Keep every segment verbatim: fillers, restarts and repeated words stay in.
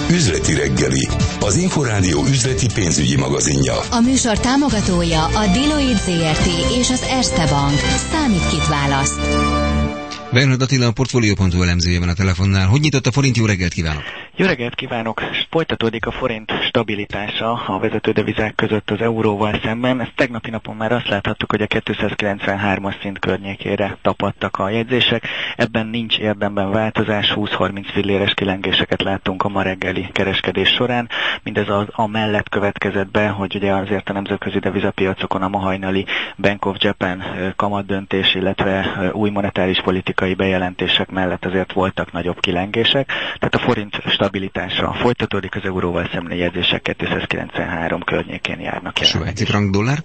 Üzleti reggeli, az Inforádió üzleti pénzügyi magazinja. A műsor támogatója a Deloitte zé er té és az Erste Bank. Számít, kit választ. Bernhard Attila, a Portfolio pont hu elemzője van a telefonnál. Hogy nyitott a forint? Jó reggelt kívánok! Jó reggelt kívánok! Folytatódik a forint stabilitása a vezető devizák között az euróval szemben. Ezt tegnapi napon már azt láthattuk, hogy a kétszázkilencvenhármas szint környékére tapadtak a jegyzések. Ebben nincs érdemben változás, húsz-harminc filléres kilengéseket láttunk a ma reggeli kereskedés során. Mindez az a mellett következett be, hogy ugye azért a nemzetközi devizapiacokon a ma hajnali Bank of Japan kamatdöntés, illetve új monetáris politikai bejelentések mellett azért voltak nagyobb kilengések. Tehát a forint stabilitása folytatódik, az euróval szemlélő jegyzések kétszázkilencvenhárom környékén járnak jelenleg. Svájci frank dollár?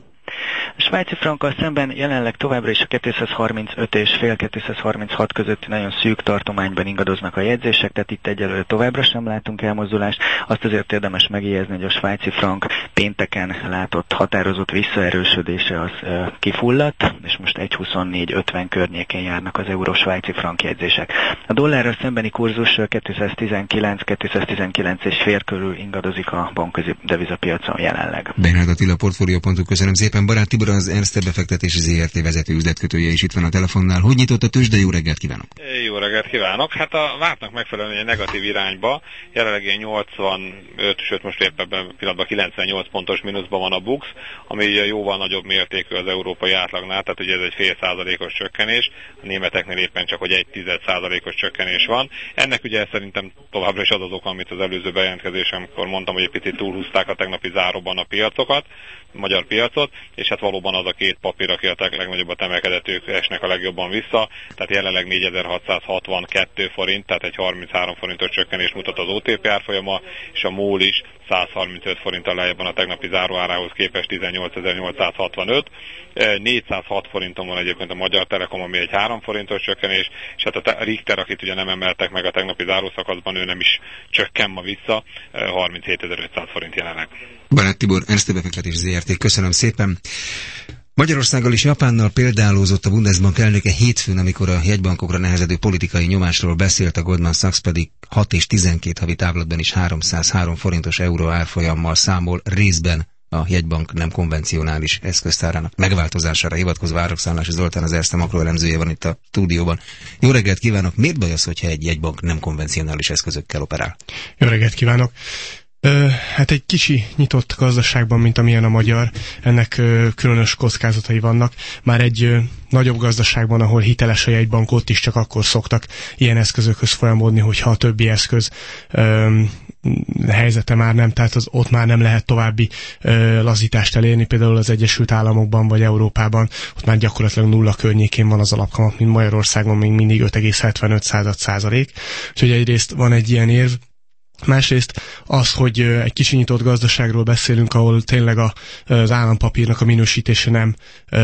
A svájci frankkal szemben jelenleg továbbra is a kétszázharmincöt és fél kétszázharminchat közötti nagyon szűk tartományban ingadoznak a jegyzések, tehát itt egyelőre továbbra sem látunk elmozdulást. Azt azért érdemes megjegyezni, hogy a svájci frank pénteken látott határozott visszaerősödése az uh, kifulladt, és most egy huszonnégy ötven környékén járnak az euró-svájci frank jegyzések. A dollárral szembeni kurzus kétszáztizenkilenc kétszáztizenkilenc és fél körül ingadozik a bankközi devizapiacon jelenleg. Bernhard Attila, Portfolio pont hu, köszönöm szépen. Barát Tibor, az Erste befektetési zé er té vezető üzletkötője is itt van a telefonnál. Hogy nyitott a tőzsde? Jó reggelt kívánok! Jó reggelt kívánok! Hát a vártnak megfelelően egy negatív irányba, jelenleg ilyen nyolcvanöt, sőt most épp ebben a pillanatban kilencvennyolc pontos mínuszban van a BUX, ami jóval nagyobb mértékű az európai átlagnál, tehát ugye ez egy fél százalékos csökkenés, a németeknél éppen csak hogy egy tized százalékos csökkenés van. Ennek ugye szerintem továbbra is az az oka, amit az előző bejelentkezésemkor mondtam, hogy egy picit túlhúzták a tegnapi záróban a piacokat, a magyar piacot, és hát valóban az a két papír, aki a legnagyobbat emelkedett, ők esnek a legjobban vissza, tehát jelenleg négyezer-hatszázhatvankettő forint, tehát egy harminchárom forintos csökkenés mutat az o té pé árfolyama, és a MOL is százharmincöt forinttal lejjebb a tegnapi záróárához képest tizennyolcezer-nyolcszázhatvanöt. négyszázhat forinton van egyébként a Magyar Telekom, ami egy három forintos csökkenés, és hát a Richter, akit ugye nem emeltek meg a tegnapi zárószakaszban, ő nem is csökken ma vissza, harminchétezer-ötszáz forint jelenleg. Barát Tibor, Erste befektetési zé er té, köszönöm szépen. Magyarországgal és Japánnal példálózott a Bundesbank elnöke hétfőn, amikor a jegybankokra nehezedő politikai nyomásról beszélt, a Goldman Sachs pedig hat és tizenkét havi távlatban is háromszázhárom forintos euró árfolyammal számol, részben a jegybank nem konvencionális eszköztárának megváltozására hivatkozva. Árokszállási Zoltán, az Erste makroelemzője van itt a stúdióban. Jó reggelt kívánok! Miért baj az, hogyha egy jegybank nem konvencionális eszközökkel operál? Jó reggelt kívánok! Ö, hát egy kicsi nyitott gazdaságban, mint amilyen a magyar, ennek ö, különös kockázatai vannak. Már egy ö, nagyobb gazdaságban, ahol hiteles a jegybank, ott is csak akkor szoktak ilyen eszközökhöz folyamodni, hogyha a többi eszköz ö, helyzete már nem, tehát az, ott már nem lehet további ö, lazítást elérni, például az Egyesült Államokban vagy Európában, ott már gyakorlatilag nulla környékén van az alapkamat, mint Magyarországon még mindig öt egész hetvenöt százalék. Úgyhogy egyrészt van egy ilyen érv. Másrészt az, hogy egy kicsi nyitott gazdaságról beszélünk, ahol tényleg a, az állampapírnak a minősítése nem,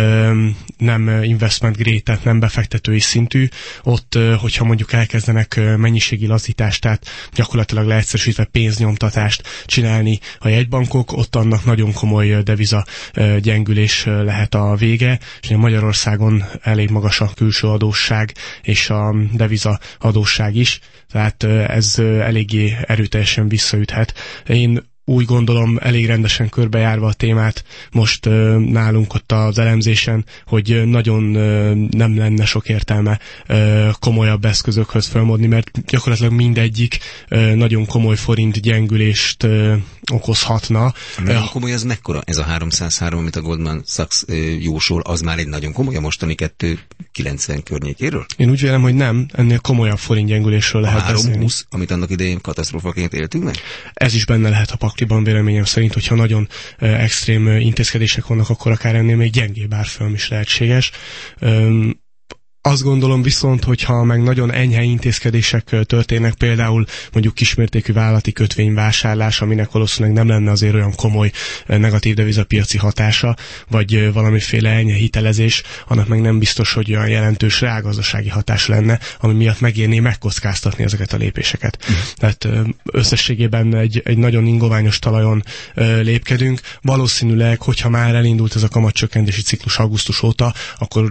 nem investment grade, tehát nem befektetői szintű. Ott, hogyha mondjuk elkezdenek mennyiségi lazítást, tehát gyakorlatilag leegyszerűsítve pénznyomtatást csinálni a jegybankok, ott annak nagyon komoly deviza gyengülés lehet a vége, és Magyarországon elég magas a külső adósság és a deviza adósság is, tehát ez eléggé erőteljesen visszaüthet. Én úgy gondolom, elég rendesen körbejárva a témát most uh, nálunk ott az elemzésen, hogy nagyon uh, nem lenne sok értelme uh, komolyabb eszközökhöz felmodni, mert gyakorlatilag mindegyik uh, nagyon komoly forint gyengülést uh, okozhatna. Nagyon uh, komoly, az mekkora? Ez a háromszázhárom, amit a Goldman Sachs uh, jósol, az már egy nagyon komoly, a mostani kettő kilencven környékéről? Én úgy vélem, hogy nem, ennél komolyabb forint gyengülésről lehet beszélni. három húsz, amit annak idején katasztrófaként éltünk meg? Ez is benne lehet a pakliban, véleményem szerint, hogyha nagyon uh, extrém uh, intézkedések vannak, akkor akár ennél még gyengébb árfolyam is lehetséges. Um, Azt gondolom viszont, hogyha meg nagyon enyhe intézkedések történnek, például mondjuk kismértékű vállalati kötvényvásárlás, aminek valószínűleg nem lenne azért olyan komoly negatív devizapiaci hatása, vagy valamiféle enyhe hitelezés, annak meg nem biztos, hogy olyan jelentős reálgazdasági hatás lenne, ami miatt megérné megkockáztatni ezeket a lépéseket. Mm. Tehát összességében egy, egy nagyon ingoványos talajon lépkedünk. Valószínűleg, hogyha már elindult ez a kamatcsökkentési ciklus augusztus óta, akkor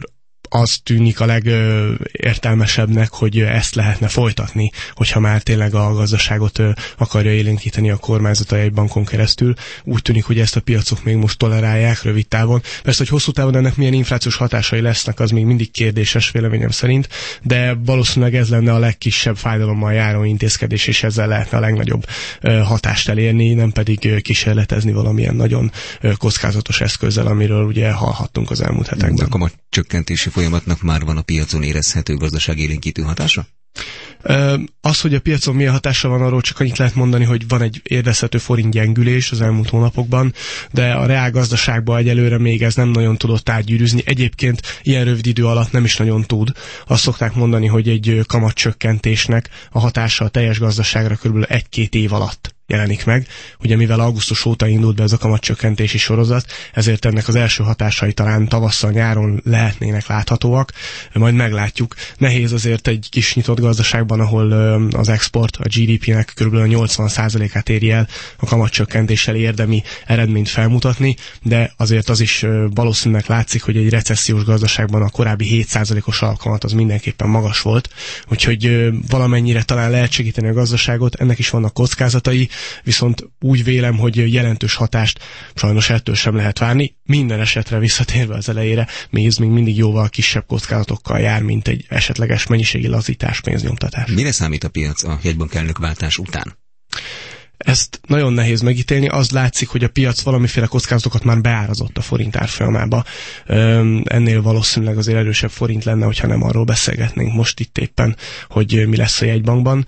az tűnik a legértelmesebbnek, hogy ezt lehetne folytatni, hogyha már tényleg a gazdaságot akarja élénkíteni a kormányzat a jegybankon keresztül. Úgy tűnik, hogy ezt a piacok még most tolerálják rövid távon. Persze, hogy hosszú távon ennek milyen inflációs hatásai lesznek, az még mindig kérdéses véleményem szerint, de valószínűleg ez lenne a legkisebb fájdalommal járó intézkedés, és ezzel lehetne a legnagyobb hatást elérni, nem pedig kísérletezni valamilyen nagyon kockázatos eszközzel, amiről ugye hallhattunk az elmúlt hetekben. A kamatcsökkentési folyamatnak már van a piacon érezhető gazdaságélénkítő hatása? Az, hogy a piacon milyen hatása van, arról csak annyit lehet mondani, hogy van egy érezhető forint gyengülés az elmúlt hónapokban, de a reál gazdaságban egyelőre még ez nem nagyon tudott átgyűrűzni. Egyébként ilyen rövid idő alatt nem is nagyon tud. Azt szokták mondani, hogy egy kamatcsökkentésnek a hatása a teljes gazdaságra körülbelül egy-két év alatt jelenik meg. Ugye mivel augusztus óta indult be ez a kamatcsökkentési sorozat, ezért ennek az első hatásai talán tavasszal, nyáron lehetnének láthatóak, majd meglátjuk. Nehéz azért egy kis nyitott gazdaságban, ahol az export a gé dé pének kb. nyolcvan százalékát éri el a kamatcsökkentéssel érdemi eredményt felmutatni, de azért az is valószínűleg látszik, hogy egy recessziós gazdaságban a korábbi hét százalékos alkalmat az mindenképpen magas volt, úgyhogy valamennyire talán lehet segíteni a gazdaságot, ennek is vannak kockázatai, viszont úgy vélem, hogy jelentős hatást sajnos ettől sem lehet várni. Minden esetre visszatérve az elejére, még ez még mindig jóval kisebb kockázatokkal jár, mint egy esetleges mennyiségi lazítás, pénznyomtatás. Mire számít a piac a jegybank elnökváltás után? Ezt nagyon nehéz megítélni, az látszik, hogy a piac valamiféle kockázatokat már beárazott a forint árfolyamába. Ennél valószínűleg azért erősebb forint lenne, hogyha nem arról beszélgetnénk most itt éppen, hogy mi lesz a jegybankban.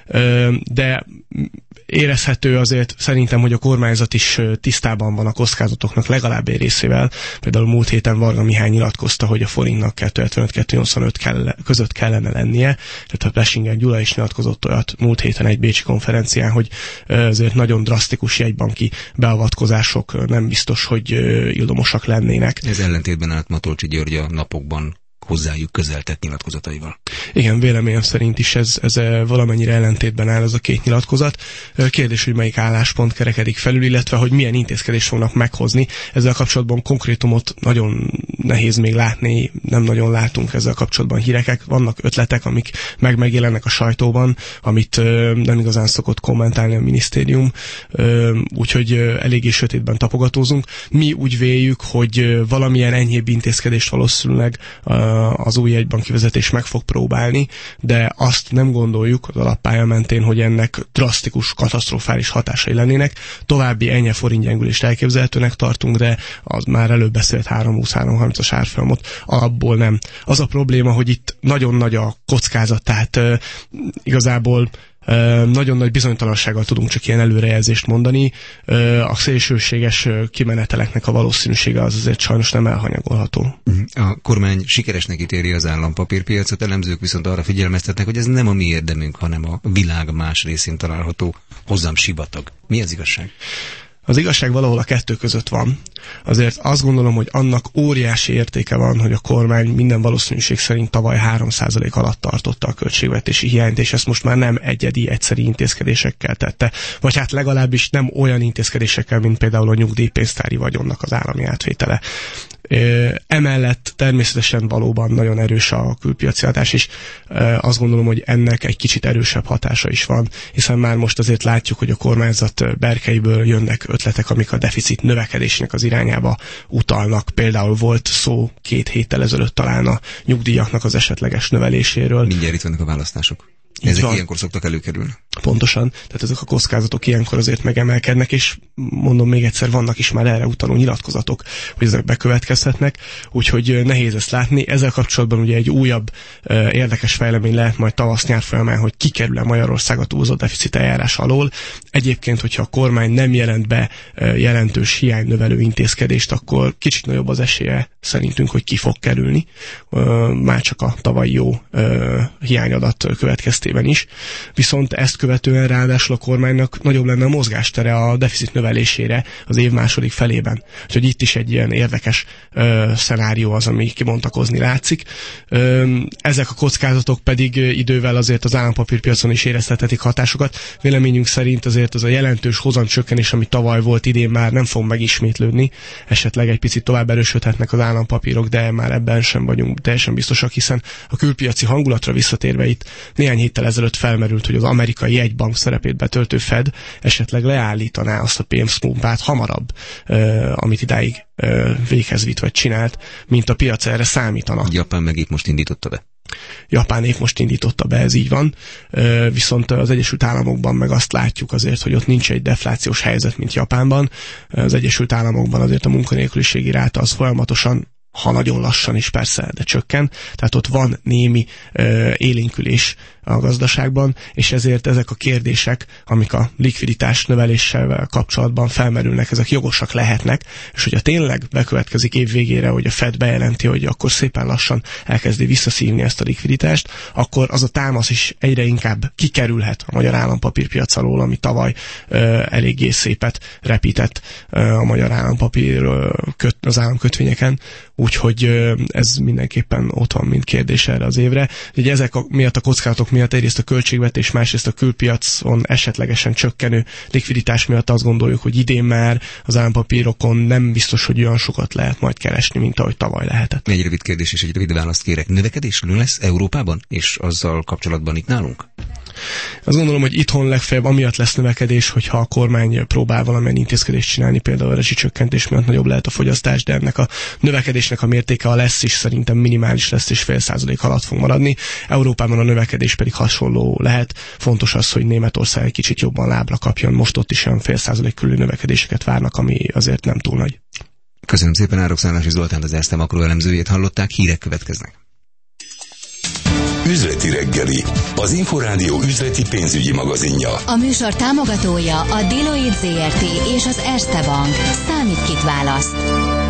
De érezhető azért szerintem, hogy a kormányzat is tisztában van a kockázatoknak legalább egy részével. Például múlt héten Varga Mihály nyilatkozta, hogy a forintnak kettő hetvenöt kettő nyolcvanöt kell, között kellene lennie. Tehát a Plesinger Gyula is nyilatkozott olyat múlt héten egy bécsi konferencián, hogy azért nagyon drasztikus jegybanki beavatkozások nem biztos, hogy ildomosak lennének. Ez ellentétben állt Matolcsy György a napokban hozzájuk közeltett nyilatkozataival. Igen, véleményem szerint is ez, ez valamennyire ellentétben áll az a két nyilatkozat. Kérdés, hogy melyik álláspont kerekedik felül, illetve hogy milyen intézkedést fognak meghozni. Ezzel kapcsolatban konkrétumot nagyon nehéz még látni, nem nagyon látunk ezzel kapcsolatban hírek. Vannak ötletek, amik meg megjelennek a sajtóban, amit nem igazán szokott kommentálni a minisztérium, úgyhogy eléggé sötétben tapogatózunk. Mi úgy véljük, hogy valamilyen enyhébb intézkedést valószínűleg az új jegybanki vezetés meg fog próbálni, de azt nem gondoljuk az alappálya mentén, hogy ennek drasztikus, katasztrofális hatásai lennének. További enyhe forintgyengülést elképzelhetőnek tartunk, de az már előbb beszélt három húsz három harmincas árfolyamot alapból nem. Az a probléma, hogy itt nagyon nagy a kockázat, tehát uh, igazából nagyon nagy bizonytalansággal tudunk csak ilyen előrejelzést mondani. A szélsőséges kimeneteleknek a valószínűsége az azért sajnos nem elhanyagolható. A kormány sikeresnek ítéli az állampapírpiacot, elemzők viszont arra figyelmeztetnek, hogy ez nem a mi érdemünk, hanem a világ más részén található hozzám sivatag. Mi az igazság? Az igazság valahol a kettő között van. Azért azt gondolom, hogy annak óriási értéke van, hogy a kormány minden valószínűség szerint tavaly három százalék alatt tartotta a költségvetési hiányt, és ezt most már nem egyedi, egyszeri intézkedésekkel tette. Vagy hát legalábbis nem olyan intézkedésekkel, mint például a nyugdíjpénztári vagyonnak az állami átvétele. Emellett természetesen valóban nagyon erős a külpiaci hatás, és azt gondolom, hogy ennek egy kicsit erősebb hatása is van, hiszen már most azért látjuk, hogy a kormányzat berkeiből jönnek ötletek, amik a deficit növekedésnek az irányába utalnak. Például volt szó két héttel ezelőtt talán a nyugdíjaknak az esetleges növeléséről. Mindjárt itt vannak a választások. Ezek van. Ilyenkor szoktak előkerülni. Pontosan, tehát ezek a kockázatok ilyenkor azért megemelkednek, és mondom még egyszer, vannak is már erre utaló nyilatkozatok, hogy ezek bekövetkezhetnek, úgyhogy nehéz ezt látni. Ezzel kapcsolatban ugye egy újabb uh, érdekes fejlemény lehet majd tavasz-nyár folyamán, hogy kikerül-e Magyarország a túlzott deficit eljárás alól. Egyébként, hogyha a kormány nem jelent be uh, jelentős hiánynövelő intézkedést, akkor kicsit nagyobb az esélye szerintünk, hogy ki fog kerülni, uh, már csak a tavalyi jó uh, hiányadat következtében is. Viszont ezt követően ráadásul a kormánynak nagyobb lenne a mozgástere a deficit növelésére az év második felében. Úgyhogy itt is egy ilyen érdekes ö, szenárió az, ami kibontakozni látszik. Ö, ezek a kockázatok pedig idővel azért az állampapírpiacon is éreztethetik hatásokat. Véleményünk szerint azért az a jelentős hozamcsökkenés, ami tavaly volt, idén már nem fog megismétlődni. Esetleg egy picit tovább erősödhetnek az állampapírok, de már ebben sem vagyunk teljesen biztosak, hiszen a külpiaci hangulatra visszatérve itt néhány héttel ezelőtt felmerült, hogy az amerikai jegybank szerepét betöltő Fed esetleg leállítaná azt a pénzpumpát hamarabb, amit idáig véghez vitt vagy csinált, mint a piac erre számítana. Japán meg itt most indította be. Japán épp most indította be, ez így van. Viszont az Egyesült Államokban meg azt látjuk azért, hogy ott nincs egy deflációs helyzet, mint Japánban. Az Egyesült Államokban azért a munkanélküliségi ráta az folyamatosan, ha nagyon lassan is persze, de csökken. Tehát ott van némi ö, élénkülés a gazdaságban, és ezért ezek a kérdések, amik a likviditás növeléssel kapcsolatban felmerülnek, ezek jogosak lehetnek, és hogyha tényleg bekövetkezik év végére, hogy a Fed bejelenti, hogy akkor szépen lassan elkezdi visszaszívni ezt a likviditást, akkor az a támasz is egyre inkább kikerülhet a magyar állampapírpiac alól, ami tavaly ö, eléggé szépet repített ö, a magyar állampapír ö, köt, az államkötvényeken, úgyhogy ö, ez mindenképpen ott van, mint kérdés erre az évre. Ugye ezek a, miatt a kockázatok miatt egyrészt a költségvetés, másrészt a külpiacon esetlegesen csökkenő likviditás miatt azt gondoljuk, hogy idén már az állampapírokon nem biztos, hogy olyan sokat lehet majd keresni, mint ahogy tavaly lehetett. Egy rövid kérdés és egy rövid választ kérek. Növekedés lesz Európában, és azzal kapcsolatban itt nálunk? Azt gondolom, hogy itthon legfeljebb amiatt lesz növekedés, hogyha a kormány próbál valamilyen intézkedést csinálni, például a rezsicsökkentés miatt nagyobb lehet a fogyasztás, de ennek a növekedésnek a mértéke, a lesz is szerintem minimális lesz, és fél százalék alatt fog maradni. Európában a növekedés pedig hasonló lehet. Fontos az, hogy Németország egy kicsit jobban lábra kapjon. Most ott is olyan fél százalék körüli növekedéseket várnak, ami azért nem túl nagy. Köszönöm szépen, Árokszállási Zoltán, az Erste makroelemzőjét hallották, hírek következnek. Üzleti reggeli, az Inforádió üzleti pénzügyi magazinja. A műsor támogatója a Deloitte zé er té és az Erste Bank. Számít, kit választ.